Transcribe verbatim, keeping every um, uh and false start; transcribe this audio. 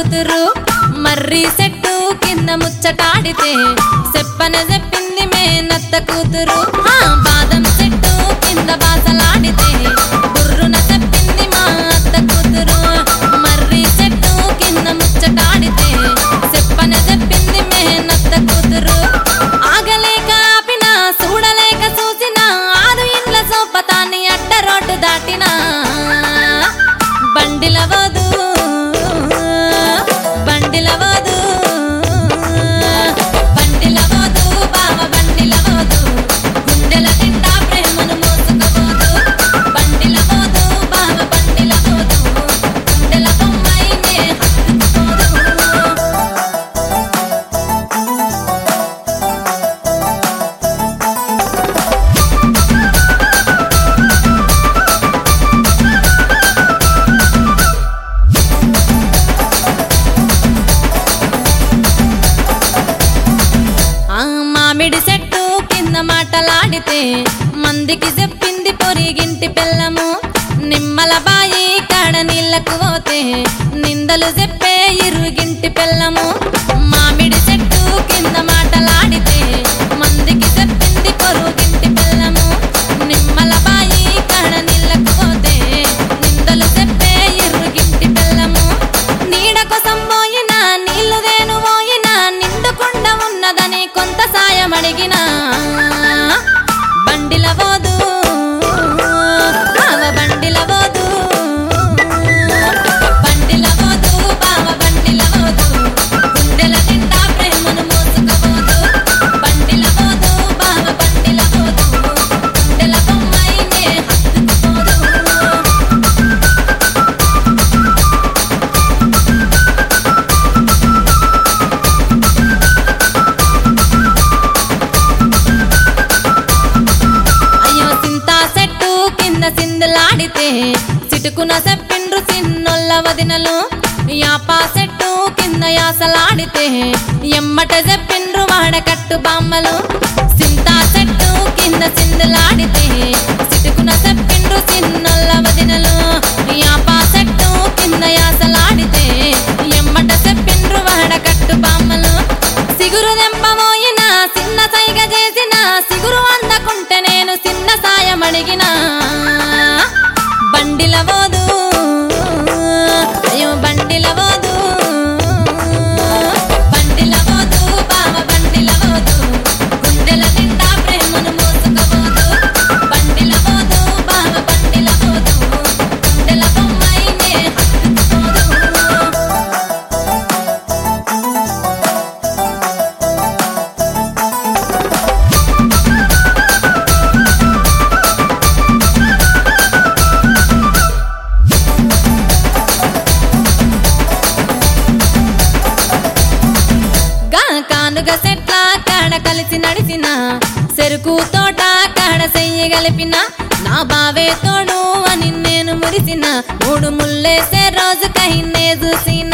కూతురు మర్రి చెట్టు కింద ముచ్చటాడితే చెప్పన చెప్పింది మేనత్త కూతురు ఆ బాదం చెట్టు కింద బాసలాడితే బుర్రున చెప్పింది మా అత్త కూతురు మర్రి చెట్టు కింద ముచ్చటాడితే చెప్పన చెప్పింది మేనత్త కూతురు ఆగలేక ఆపినా చూడలేక చూసినా ఆరు ఇండ్ల సోపతాన్ని అడ్డ రోడ్డు దాటినా బండిలవదు బండిలవదు బండిలవదు బావ బండిలవదు గుండెల నిండా ప్రేమను మోసుకుపోదు బండిలవదు బావ బండిలవదు గుండెల బొమ్మైనే హత్తుకుపోదు మామిడి చెట్టు కింద మాటలాడితే మందికి చెప్పింది పొరిగింటి పిల్లము నిమ్మల బాయి కాడ నీళ్లకు పోతే నిందలు చెప్పే ఇరుగింటి పిల్లము మామిడి చెట్టు కింద మాటలాడితే మందికి చెప్పింది పొరుగింటి పిల్లము నిమ్మల బాయి కాడ నీళ్లకు పోతే నిందలు చెప్పే ఇరుగింటి పిల్లము నీడ కోసం పోయినా నీళ్లు దేను పోయినా నిండుకుండ ఉన్నదని కొంత సాయం అడిగినా బండిలవదు బావ బండిలవదు బండిలవదు బావ బండిలవదు గుండెల నిండా ప్రేమను మోసుకుపోదు బండిలవదు బావ బండిలవదు గుండెల బొమ్మైనే హత్తుకుపోదు సిందులాడితే చిటుకున చెప్పిండ్రు చిన్నొల్ల వదినలు యాపా చెట్టు కింద యాసలాడితే ఎమ్మట చెప్పిండ్రు వాడకట్టు బామ్మలు సింతా చెట్టు కింద సిందులాడితే చిటుకున చెప్పిండ్రు చిన్నొల్ల వదినలు యాపా చెట్టు కింద యాసలాడితే ఎమ్మట చెప్పిండ్రు వాడకట్టు బామ్మలు సిగురు దెంపమోయినా చిన్న సైగ చేసిన సిగురు అందకుంటే నేను చిన్న సాయం అడిగినా బండిలవదు అయ్యో బండిలవదు బండిలవదు బావ బండిలవదు గుండెల నిండా ప్రేమను మోసుకుపోదు బండిలవదు బావ బండిలవదు గుండెల బొమ్మైనే హత్తుకుపోదు కానుగ చెట్ల కాడ కలిసి నడిచిన చెరుకు తోట కాడ చెయ్యి గలిపిన నా బావే తోడు అని నేను మురిసిన మూడు ముల్లేసే రోజు కహిన్నే చూసిన